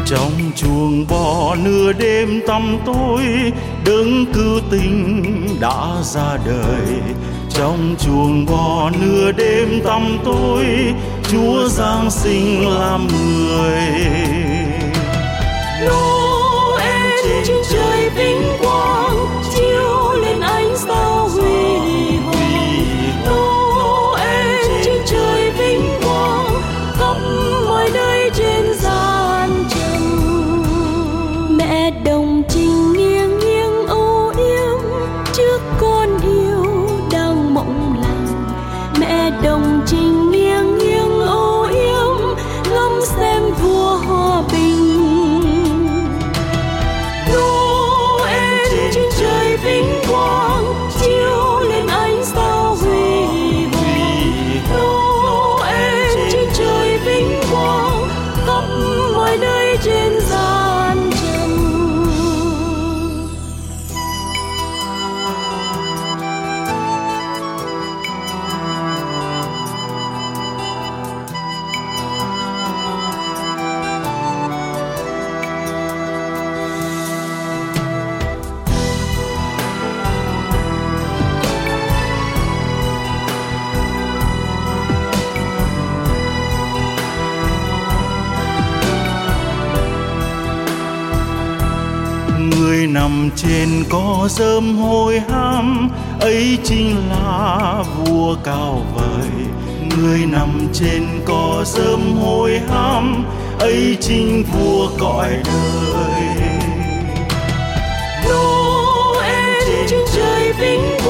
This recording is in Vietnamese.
Trong chuồng bò nửa đêm tăm tối, đấng cứu tinh đã ra đời. Trong chuồng bò nửa đêm tăm tối, Chúa Giáng sinh làm người. Noel trên trời vinh quang, chiếu lên ánh sao huy hoàng. Noel trên trời vinh quang, khắp mọi nơi trên gian trần. Mẹ đồng trinh nghiêng nghiêng âu yếm trước con yêu đang mộng lành. Mẹ đồng trinh nghiêng nghiêng âu yếm ngắm xem vua hòa bình. Noel trên trời vinh quang, chiếu lên ánh sao huy hoàng. Noel trên trời vinh quang, khắp mọi nơi trên gian trần. Người nằm trên cỏ rơm hôi hám, ấy chính là vua cao vời. Người nằm trên cỏ rơm hôi hám, ấy chính vua cõi đời. Noel trên trời vinh quang,